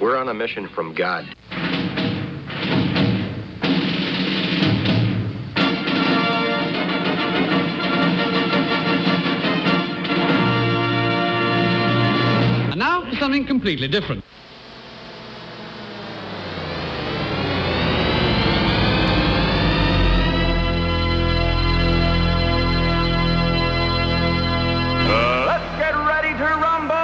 We're on a mission from God. And now for something completely different. Let's get ready to rumble!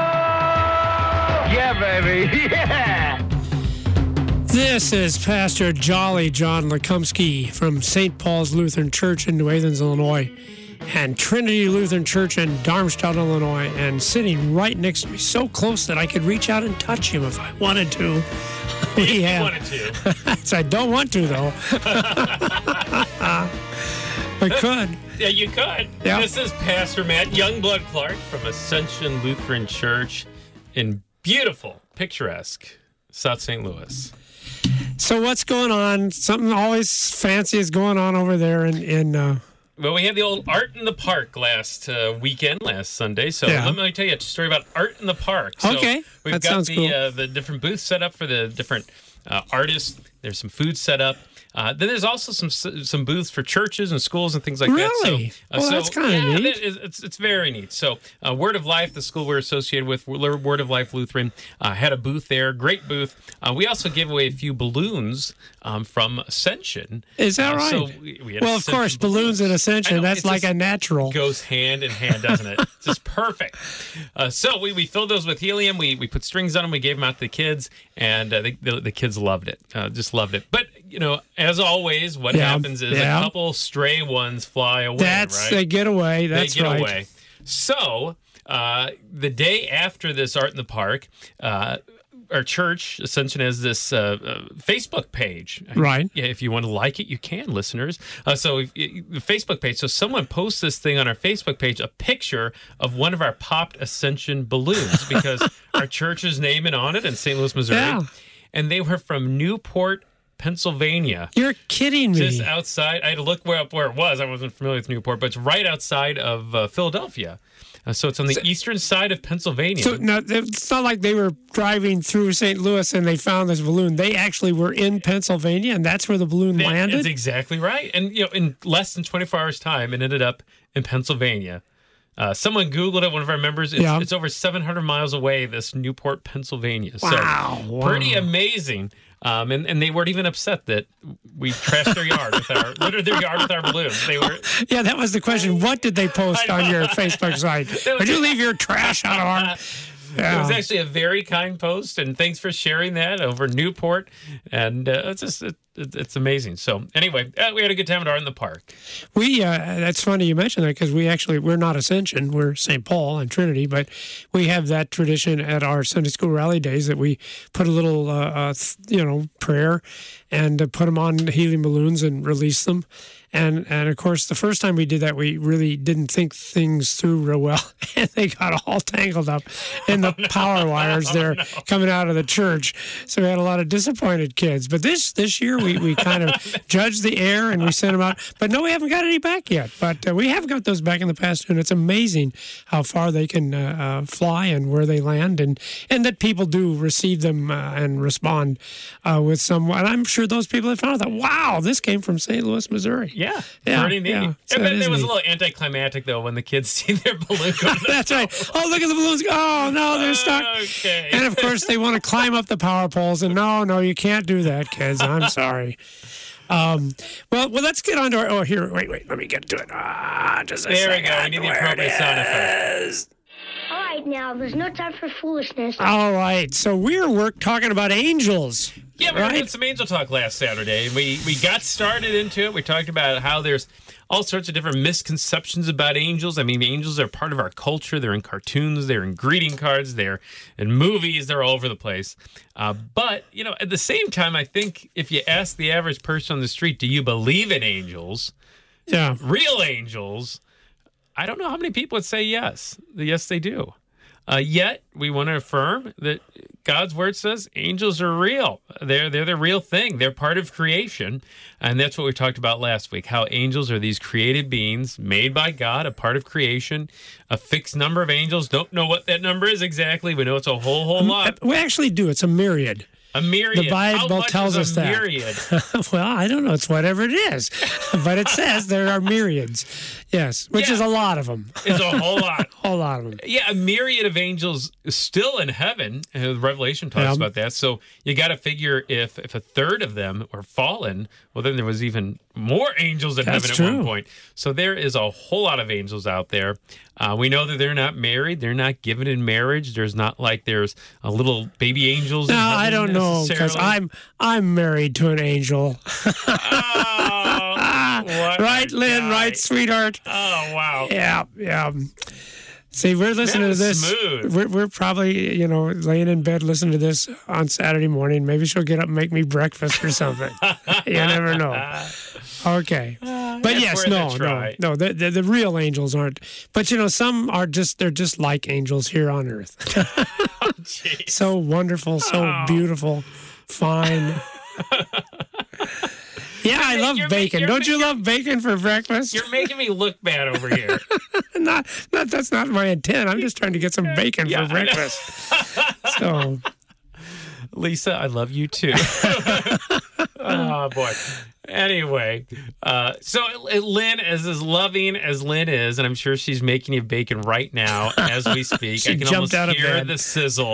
Yeah, baby, yeah! This is Pastor Jolly John Lekumsky from St. Paul's Lutheran Church in New Athens, Illinois, and Trinity Lutheran Church in Darmstadt, Illinois, and sitting right next to me, so close that I could reach out and touch him if I wanted to. Wanted to. So I don't want to, though. I could. Yeah, you could. Yeah. This is Pastor Matt Youngblood Clark from Ascension Lutheran Church in beautiful, picturesque South St. Louis. So what's going on? Something always fancy is going on over there in Well, we had the old Art in the Park last Sunday. So Yeah. let me tell you a story about Art in the Park. So Okay, we've that got sounds cool. the different booths set up for the different artists. There's some food set up. Then there's also some booths for churches and schools and things like Really? that. Well, that's kinda neat. It's very neat. So Word of Life, the school we're associated with, Word of Life Lutheran, had a booth there. Great booth. We also gave away a few balloons from Ascension. Is that right? So we had Well, of Ascension course, balloons and I Ascension, know, that's it's like just a natural. goes hand in hand, doesn't it? It's just perfect. So we filled those with helium. We put strings on them. We gave them out to the kids, and the kids loved it. Just loved it. But, as always, what happens is a couple stray ones fly away, right? They get away. That's they get right. away. So the day after this Art in the Park, our church, Ascension, has this Facebook page. Right. Yeah, if you want to like it, you can, listeners. The Facebook page. So someone posts this thing on our Facebook page, a picture of one of our popped Ascension balloons, because our church is naming on it in St. Louis, Missouri. Yeah. And they were from Newport, Pennsylvania. You're kidding me. Just outside. I had to look where it was. I wasn't familiar with Newport, but it's right outside of Philadelphia. So it's on the eastern side of Pennsylvania. So no, it's not like they were driving through St. Louis and they found this balloon. They actually were in Pennsylvania, and that's where the balloon landed? That's exactly right. And, in less than 24 hours' time, it ended up in Pennsylvania. Someone Googled it, one of our members. It's over 700 miles away, this Newport, Pennsylvania. Wow. So pretty amazing. And they weren't even upset that we trashed their yard littered their yard with our balloons. They were. Yeah, that was the question. What did they post on your Facebook site? Would you leave your trash out of our... Yeah. It was actually a very kind post, and thanks for sharing that over Newport. And it's amazing. So anyway, we had a good time at Art in the Park. That's funny you mentioned that, because we're not Ascension, we're St. Paul and Trinity, but we have that tradition at our Sunday school rally days that we put a little, prayer and put them on helium balloons and release them. And of course, the first time we did that, we really didn't think things through real well, and they got all tangled up in the power wires there coming out of the church. So we had a lot of disappointed kids. But this year, we kind of judged the air and we sent them out. But no, we haven't got any back yet. But we have got those back in the past, and it's amazing how far they can fly and where they land, and that people do receive them and respond with some. And I'm sure those people have found out that, wow, this came from St. Louis, Missouri. Yeah, Yeah, pretty neat. yeah. So It it is was a neat. little anticlimactic, though, when the kids see their balloon go to the That's right. Oh, look at the balloons. Oh, no, they're stuck. Okay. And, of course, they want to climb up the power poles. And no, you can't do that, kids. I'm sorry. Well, let's get on to our... Oh, here, wait. Let me get to it. Just a There we second. go. We need the Where appropriate it sound effect. is. All right, now, there's no time for foolishness. All right. So we're talking about angels. Yeah, we right? did some angel talk last Saturday, and we got started into it. We talked about how there's all sorts of different misconceptions about angels. I mean, angels are part of our culture. They're in cartoons, they're in greeting cards, they're in movies, they're all over the place. But, at the same time, I think if you ask the average person on the street, do you believe in angels? Yeah. Real angels? I don't know how many people would say yes. Yes, they do. Yet we want to affirm that God's word says angels are real. They're the real thing. They're part of creation. And that's what we talked about last week, how angels are these created beings made by God, a part of creation, a fixed number of angels. Don't know what that number is exactly. We know it's a whole lot. We actually do. It's a myriad. A myriad. The Bible How much tells is us a that. myriad? Well, I don't know. It's whatever it is. But it says there are myriads. Yes, which Yeah. is a lot of them. It's a whole lot. A whole lot of them. Yeah, a myriad of angels still in heaven. Revelation talks about that. So you got to figure if a third of them were fallen, well, then there was even more angels in That's heaven at one true. point. So there is a whole lot of angels out there. We know that they're not married. They're not given in marriage. There's not like there's a little baby angels. No, in heaven I don't know because necessarily. I'm married to an angel. Oh, what Right, a Lynn? guy. Right, sweetheart? Oh, wow. Yeah. See, we're listening to was this. smooth. We're probably, laying in bed listening to this on Saturday morning. Maybe she'll get up and make me breakfast or something. You never know. Okay. But It's yes, worth a try. no. The real angels aren't. But, some are they're just like angels here on earth. Jeez. So wonderful, so beautiful, fine. Yeah, I love you're bacon. making- Don't you love bacon for breakfast? You're making me look bad over here. Not that's not my intent. I'm just trying to get some bacon Yeah, for I know. breakfast. So Lisa, I love you too. Oh, boy. Anyway, so Lynn, as loving as Lynn is, and I'm sure she's making you bacon right now as we speak. She I can jumped almost out of hear bed. the sizzle.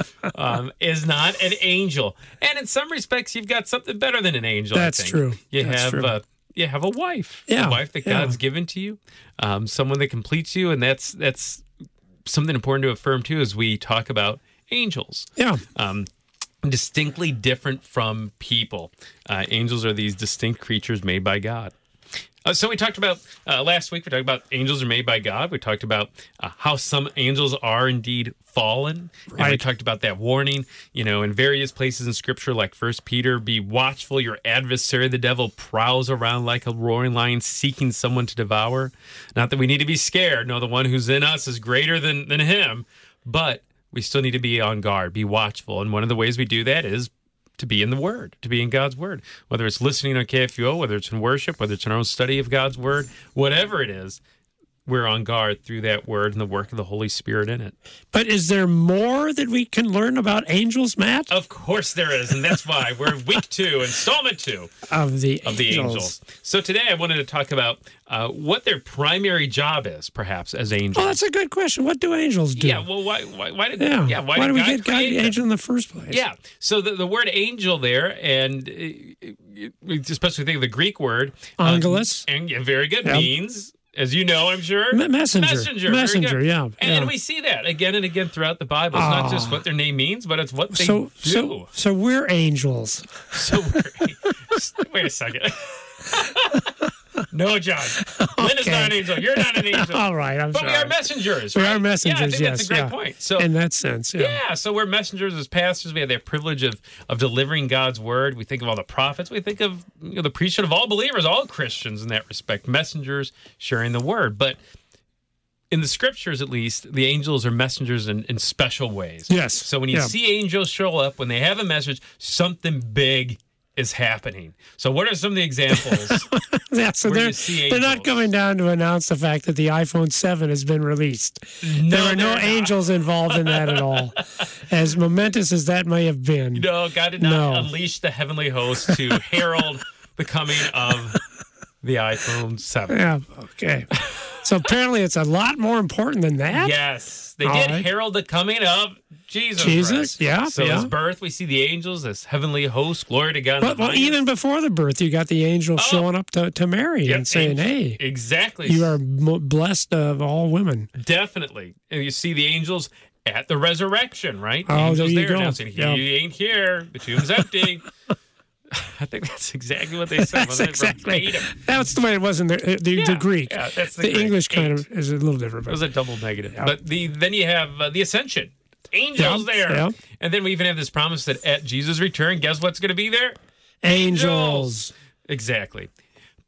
Is not an angel, and in some respects, you've got something better than an angel. That's I think. true. You That's have true. You have a wife, Yeah, a wife that yeah. God's given to you, someone that completes you, and that's something important to affirm too as we talk about angels. yeah. Distinctly different from people. Angels are these distinct creatures made by God. So we talked about last week, we talked about angels are made by God. We talked about how some angels are indeed fallen. And we Right. talked about that warning, in various places in Scripture, like 1 Peter, be watchful. Your adversary, the devil, prowls around like a roaring lion seeking someone to devour. Not that we need to be scared. No, the one who's in us is greater than him. But we still need to be on guard, be watchful. And one of the ways we do that is to be in the Word, to be in God's Word. Whether it's listening on KFUO, whether it's in worship, whether it's in our own study of God's Word, whatever it is, we're on guard through that Word and the work of the Holy Spirit in it. But is there more that we can learn about angels, Matt? Of course there is, and that's why we're week 2, installment 2 Of the of the angels. So today I wanted to talk about what their primary job is, perhaps, as angels. Oh, that's a good question. What do angels do? Yeah, well, why did Yeah. why Why did do we God get God create the them? angel in the first place? Yeah. So the word angel there, and we especially think of the Greek word Angelos. and very good, Yeah. means, as you know, I'm sure, Messenger. Very Messenger, good. yeah, And yeah. we see that again and again throughout the Bible. It's not just what their name means, but it's what they do. So we're angels. So wait a second. No, John. Lynn is not an angel. You're not an angel. All right, I'm But sorry. we are messengers. We right? are messengers, Yeah, I think yes. that's a great yeah. point. So in that sense, yeah. yeah, so we're messengers as pastors. We have that privilege of delivering God's word. We think of all the prophets. We think of the priesthood of all believers, all Christians in that respect. Messengers sharing the word. But in the scriptures, at least, the angels are messengers in special ways. Yes, So when you yeah. see angels show up, when they have a message, something big is happening. So what are some of the examples? Yeah, so Where you see they're not angels. coming down to announce the fact that the iPhone 7 has been released. There were no they're not. angels involved in that at all. As momentous as that may have been. No, God did not No. unleash the heavenly host to herald the coming of the iPhone 7. Yeah, okay. So apparently it's a lot more important than that? Yes, they All did right. herald the coming of Jesus. Jesus, Christ. yeah, So yeah. his birth, we see the angels, this heavenly host, glory to God. in Well, the highest. even before the birth, you got the angel showing up to Mary Yep, and saying, hey, exactly. you are blessed of all women. Definitely. And you see the angels at the resurrection, right? The Oh, angels there you go. announcing, he Yeah. ain't here. The tomb's empty. I think that's exactly what they said. That's wasn't it? exactly. Verbatim. That's the way it was in the Greek. Yeah, that's the The Greek. English kind Eight. of is a little different. It But was a double negative. But then you have the ascension. Angels Yeah, there. yeah. And then we even have this promise that at Jesus' return, guess what's going to be there? angels. Exactly.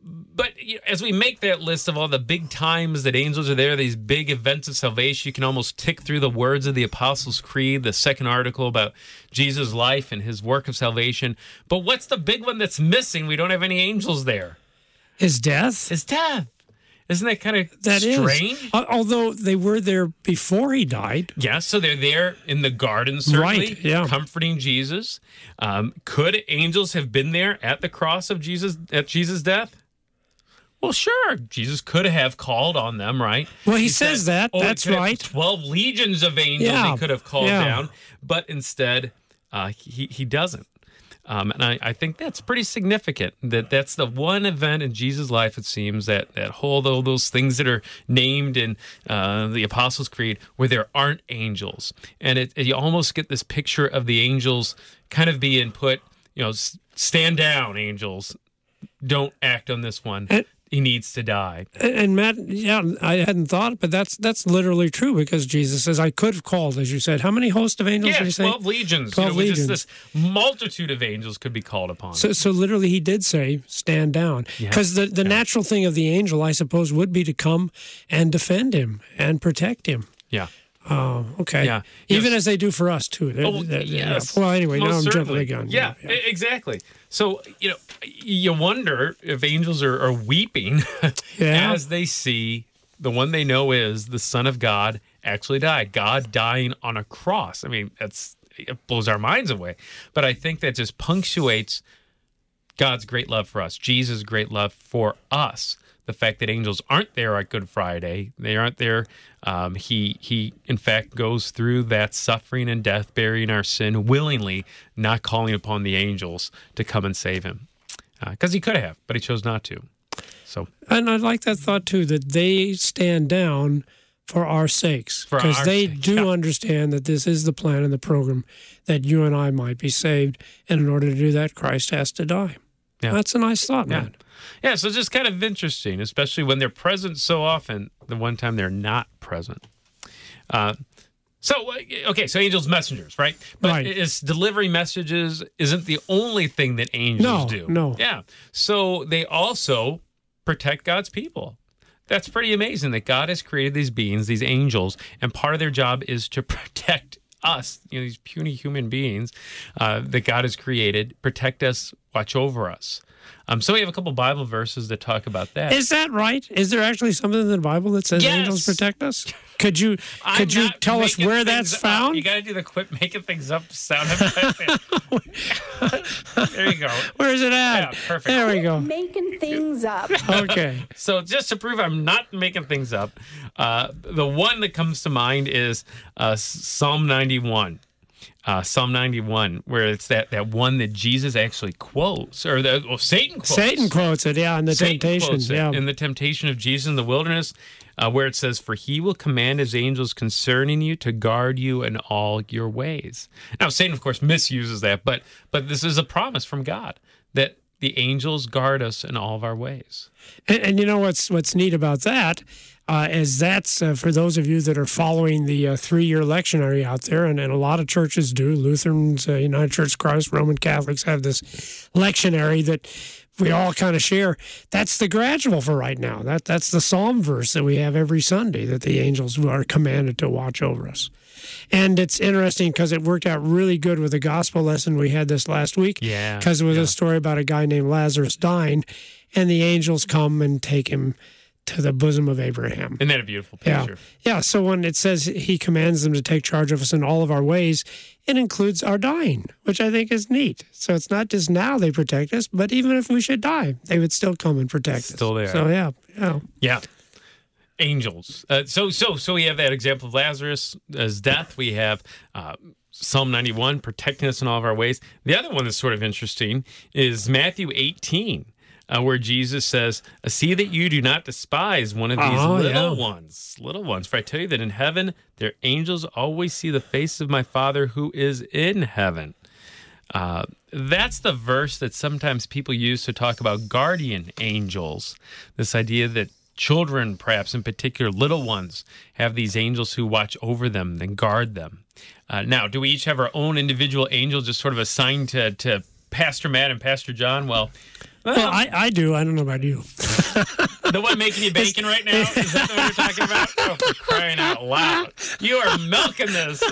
But as we make that list of all the big times that angels are there, these big events of salvation, you can almost tick through the words of the Apostles' Creed, the second article about Jesus' life and his work of salvation. But what's the big one that's missing? We don't have any angels there. His death? His death. Isn't that kind of strange? Although they were there before he died. Yeah, so they're there in the garden, certainly, right, yeah. comforting Jesus. Could angels have been there at the cross of Jesus, at Jesus' death? Well, sure. Jesus could have called on them, right? Well, he says that. That's right. 12 legions of angels he could have called down, but instead he doesn't. And I think that's pretty significant, that's the one event in Jesus' life, it seems, that whole those things that are named in the Apostles' Creed where there aren't angels. And you almost get this picture of the angels kind of being put, stand down, angels. Don't act on this one. He needs to die. And Matt, I hadn't thought, but that's literally true, because Jesus says, I could have called, as you said. How many hosts of angels did he say? 12 legions. 12 legions. Just this multitude of angels could be called upon. So literally he did say, stand down. Because the natural thing of the angel, I suppose, would be to come and defend him and protect him. Yeah. Oh, okay. Yeah. Even as they do for us, too. Yes. Well, anyway, now I'm certainly. jumping the gun. Yeah, exactly. So, you wonder if angels are weeping as they see the one they know is the Son of God actually die. God dying on a cross. I mean, it blows our minds away. But I think that just punctuates God's great love for us, Jesus' great love for us. The fact that angels aren't there at Good Friday, they aren't there. He in fact goes through that suffering and death, bearing our sin willingly, not calling upon the angels to come and save him, because he could have, but he chose not to. So, and I like that thought too, that they stand down for our sakes, because they do understand that this is the plan and the program, that you and I might be saved, and in order to do that, Christ has to die. Yeah. That's a nice thought, man. Yeah, so it's just kind of interesting, especially when they're present so often, the one time they're not present. So angels messengers, right? But it's delivering messages isn't the only thing that angels do. No. Yeah. So they also protect God's people. That's pretty amazing that God has created these beings, these angels, and part of their job is to protect us, these puny human beings that God has created, protect us, watch over us. So we have a couple Bible verses that talk about that. Is that right? Is there actually something in the Bible that says angels protect us? Could you tell us where that's found? You got to do the quit making things up sound effect. There you go. Where is it at? Yeah, perfect. There we go. Making things up. Okay. So just to prove I'm not making things up, the one that comes to mind is Psalm 91. Psalm 91, where it's that one that Jesus actually quotes, or Satan quotes. Satan quotes it, in the temptation. In the temptation of Jesus in the wilderness, where it says, "For he will command his angels concerning you to guard you in all your ways." Now, Satan, of course, misuses that, but this is a promise from God that the angels guard us in all of our ways. And you know what's neat about that? Is that's for those of you that are following the 3-year lectionary out there, and a lot of churches do. Lutherans, United Church of Christ, Roman Catholics have this lectionary that we all kind of share. That's the gradual for right now. That's the psalm verse that we have every Sunday, that the angels are commanded to watch over us. And it's interesting because it worked out really good with the gospel lesson we had this last week. Yeah. Because it was a story about a guy named Lazarus dying, and the angels come and take him to the bosom of Abraham. Isn't that a beautiful picture? Yeah. So when it says he commands them to take charge of us in all of our ways, it includes our dying, which I think is neat. So it's not just now they protect us, but even if we should die, they would still come and protect us. Still there. So yeah. Angels. So we have that example of Lazarus' death. We have Psalm 91, protecting us in all of our ways. The other one that's sort of interesting is Matthew 18. Where Jesus says, "See that you do not despise one of these little ones. Little ones. For I tell you that in heaven, their angels always see the face of my Father who is in heaven." That's the verse that sometimes people use to talk about guardian angels. This idea that children, perhaps in particular, little ones, have these angels who watch over them and guard them. Now, do we each have our own individual angel just sort of assigned to Pastor Matt and Pastor John? Well, Well, I do. I don't know about you. The one making you bacon right now? Is that the one you're talking about? Oh, for crying out loud. You are milking this.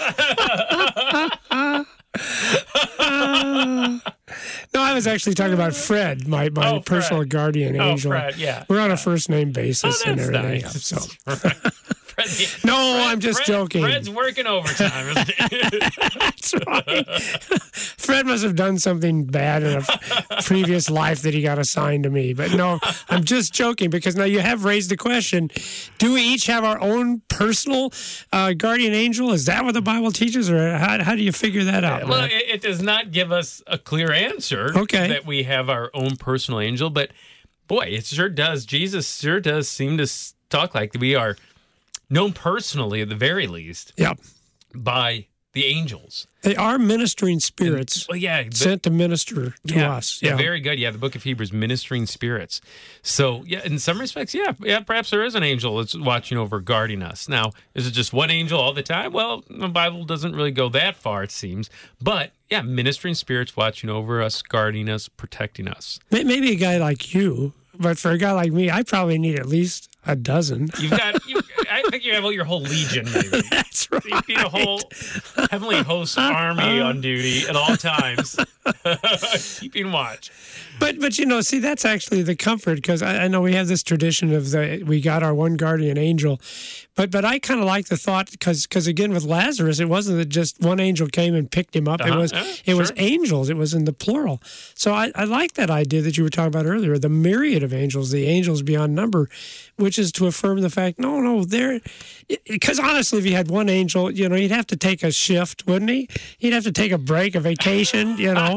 No, I was actually talking about Fred, my Fred. personal guardian angel. Fred, yeah. We're on a first name basis and that's everything. nice. So. Fred, No, I'm just joking. Fred's working overtime, isn't he? That's right. Fred must have done something bad in a previous life that he got assigned to me. But no, I'm just joking because now you have raised the question, do we each have our own personal guardian angel? Is that what the Bible teaches, or how do you figure that out? Well, Matt? it does not give us a clear answer that we have our own personal angel, but boy, it sure does. Jesus sure does seem to talk like we are known personally, at the very least, by the angels. They are ministering spirits sent to minister to us. Yeah, very good. Yeah, the book of Hebrews, ministering spirits. So, yeah, in some respects, perhaps there is an angel that's watching over, guarding us. Now, is it just one angel all the time? Well, the Bible doesn't really go that far, it seems. But, yeah, ministering spirits watching over us, guarding us, protecting us. Maybe a guy like you, but for a guy like me, I probably need at least a dozen. I think you have your whole legion, maybe. That's right. You need a whole heavenly host army on duty at all times, keeping watch. But see, that's actually the comfort, because I know we have this tradition of we got our one guardian angel, but I kind of like the thought, because again with Lazarus, it wasn't that just one angel came and picked him up. It was angels. It was in the plural. So I like that idea that you were talking about earlier, the myriad of angels, the angels beyond number, which is to affirm the fact, no, because honestly, if you had one angel, he'd have to take a shift, wouldn't he? He'd have to take a break, a vacation,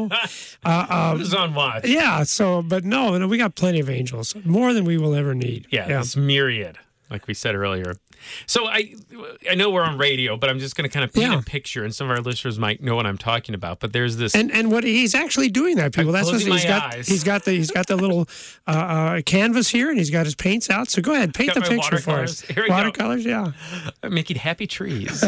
Who's on watch? Yeah. So, but no, we got plenty of angels, more than we will ever need. Yeah. This myriad, like we said earlier. So I know we're on radio, but I'm just going to kind of paint a picture, and some of our listeners might know what I'm talking about. But there's this, and what he's actually doing that, people. That's what he's got. Eyes. He's got the little canvas here, and he's got his paints out. So go ahead, paint the picture for us. Here we Watercolors, go. I'm making happy trees.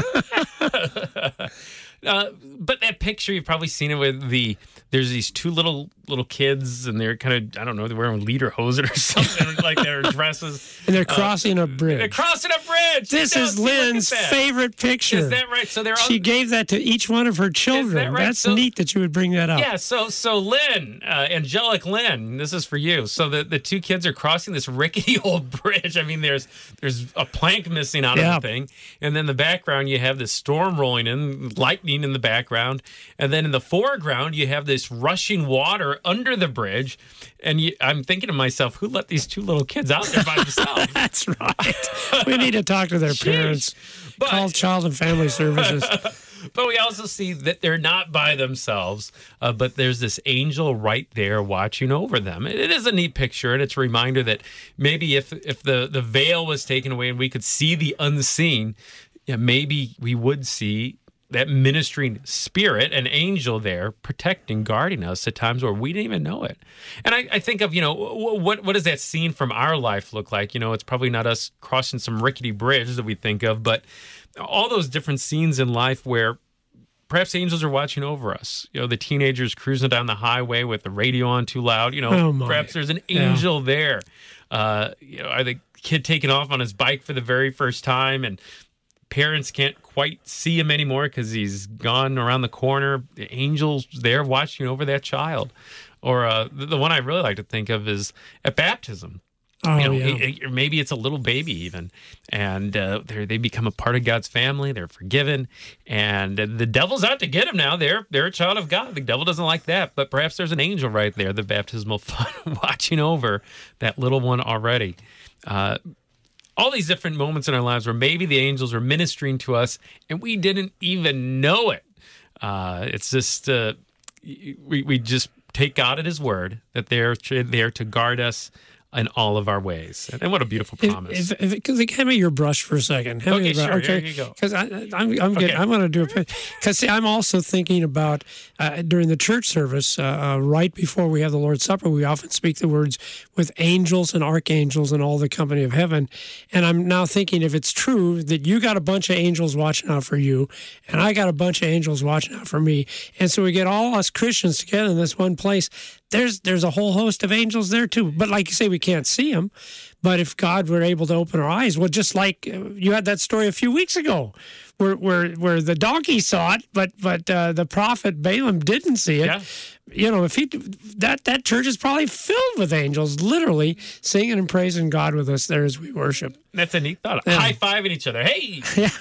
But that picture, you've probably seen it with there's these two little kids, and they're kind of, I don't know, they're wearing lederhosen or something, like their dresses. And they're crossing a bridge. They're crossing a bridge. This is Lynn's favorite picture. Is that right? So she gave that to each one of her children. Is that right? That's neat that you would bring that up. Yeah, so Lynn, Angelic Lynn, this is for you. So the two kids are crossing this rickety old bridge. I mean, there's a plank missing out of the thing. And then in the background, you have this storm rolling in, lightning in the background. And then in the foreground, you have this rushing water under the bridge. And I'm thinking to myself, who let these two little kids out there by themselves? That's right. We need to talk to their parents. Call Child and Family Services. But we also see that they're not by themselves, but there's this angel right there watching over them. It is a neat picture, and it's a reminder that maybe if the veil was taken away and we could see the unseen, maybe we would see that ministering spirit, an angel there protecting, guarding us at times where we didn't even know it. And I think of, what does that scene from our life look like? It's probably not us crossing some rickety bridge that we think of, but all those different scenes in life where perhaps angels are watching over us. The teenagers cruising down the highway with the radio on too loud. Perhaps there's an angel there. Or the kid taking off on his bike for the very first time, and parents can't quite see him anymore because he's gone around the corner. The angel's there watching over that child. Or the one I really like to think of is at baptism. Maybe it's a little baby even, and they become a part of God's family. They're forgiven, and the devil's out to get them now. They're a child of God. The devil doesn't like that, but perhaps there's an angel right there, the baptismal font, watching over that little one already. All these different moments in our lives where maybe the angels are ministering to us and we didn't even know it. It's just we just take God at His word that they're there to guard us in all of our ways. And what a beautiful promise. Hand me your brush for a second. Okay, sure. Okay. Here you go. Because I'm going to do it. Because I'm also thinking about during the church service, right before we have the Lord's Supper, we often speak the words with angels and archangels and all the company of heaven. And I'm now thinking, if it's true that you got a bunch of angels watching out for you, and I got a bunch of angels watching out for me, and so we get all us Christians together in this one place, there's a whole host of angels there too. But like you say, we can't see them. But if God were able to open our eyes, well, just like you had that story a few weeks ago, where the donkey saw it, but the prophet Balaam didn't see it. Yeah. You know, if that church is probably filled with angels, literally singing and praising God with us there as we worship. That's a neat thought. Yeah. High-fiving each other. Hey!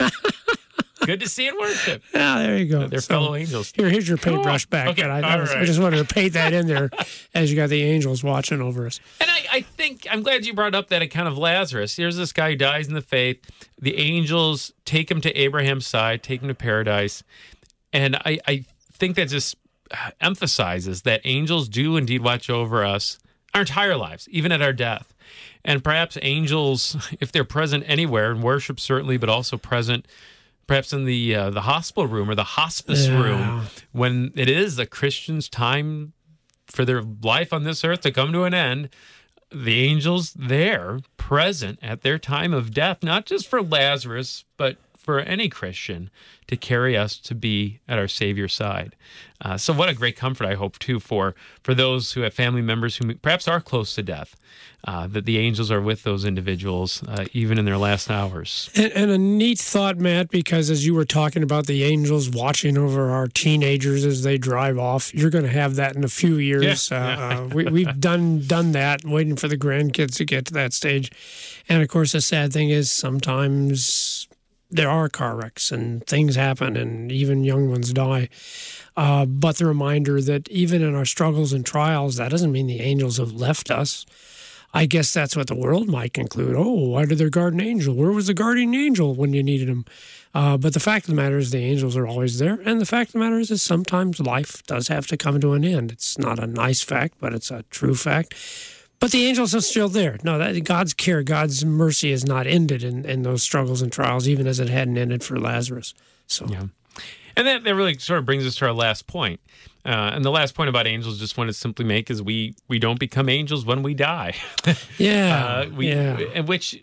Good to see in worship. Yeah, there you go. They're fellow angels. Here's your Cool. paintbrush back. Okay, I all right. just wanted to paint that in there as you got the angels watching over us. And I think, I'm glad you brought up that account of Lazarus. Here's this guy who dies in the faith. The angels take him to Abraham's side, take him to paradise. And I think that just emphasizes that angels do indeed watch over us our entire lives, even at our death. And perhaps angels, if they're present anywhere, in worship certainly, but also present perhaps in the hospital room or the hospice room, when it is a Christian's time for their life on this earth to come to an end, the angels there present at their time of death, not just for Lazarus, but for any Christian to carry us to be at our Savior's side. So what a great comfort, I hope, too, for those who have family members who perhaps are close to death, that the angels are with those individuals, even in their last hours. And a neat thought, Matt, because as you were talking about the angels watching over our teenagers as they drive off, you're going to have that in a few years. We've done that, waiting for the grandkids to get to that stage. And, of course, the sad thing is sometimes there are car wrecks and things happen and even young ones die. But the reminder that even in our struggles and trials, that doesn't mean the angels have left us. I guess that's what the world might conclude. Oh, why did their guardian angel? Where was the guardian angel when you needed him? But the fact of the matter is the angels are always there. And the fact of the matter is sometimes life does have to come to an end. It's not a nice fact, but it's a true fact. But the angels are still there. No, God's care, God's mercy is not ended in those struggles and trials, even as it hadn't ended for Lazarus. So, yeah. And that really sort of brings us to our last point. And the last point about angels, just want to simply make, is we don't become angels when we die. Which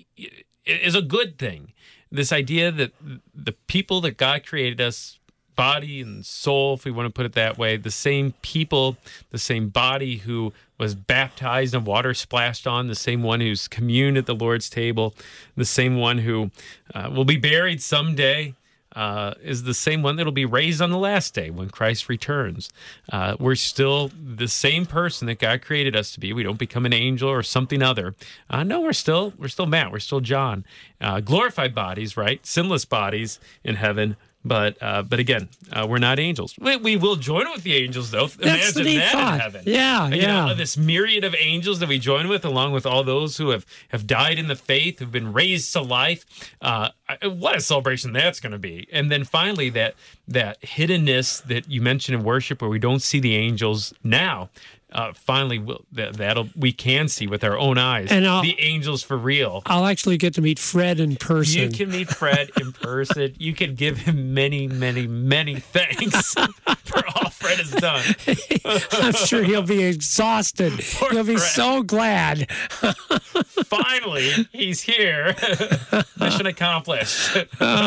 is a good thing. This idea that the people that God created us, body and soul, if we want to put it that way, the same people, the same body who was baptized and water splashed on, the same one who's communed at the Lord's table, the same one who will be buried someday, is the same one that'll be raised on the last day when Christ returns. We're still the same person that God created us to be. We don't become an angel or something other. No, we're still Matt. We're still John. Glorified bodies, right? Sinless bodies in heaven. But again, we're not angels. We will join with the angels, though. That's Imagine that thought. in heaven. Yeah, You know, this myriad of angels that we join with, along with all those who have died in the faith, who've been raised to life. What a celebration that's going to be. And then finally, that hiddenness that you mentioned in worship, where we don't see the angels now. Finally, we can see with our own eyes the angels for real. I'll actually get to meet Fred in person. You can meet Fred in person. You can give him many, many, many thanks for all Fred has done. I'm sure he'll be exhausted. He'll be Fred. so glad. Finally, he's here. Mission accomplished.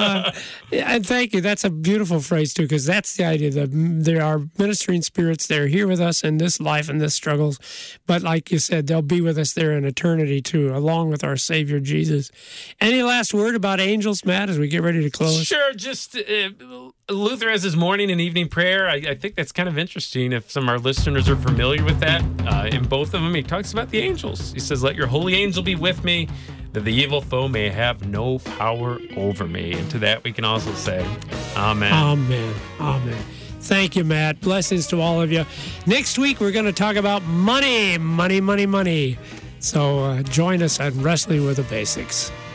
And thank you. That's a beautiful phrase, too, because that's the idea that there are ministering spirits. They're here with us in this life and this struggles. But like you said, they'll be with us there in eternity, too, along with our Savior Jesus. Any last word about angels, Matt, as we get ready to close? Sure. Just Luther has his morning and evening prayer. I think that's kind of interesting if some of our listeners are familiar with that. In both of them, he talks about the angels. He says, "Let your holy angel be with me, that the evil foe may have no power over me." And to that we can also say, Amen. Amen. Amen. Thank you, Matt. Blessings to all of you. Next week, we're going to talk about money. So join us on Wrestling with the Basics.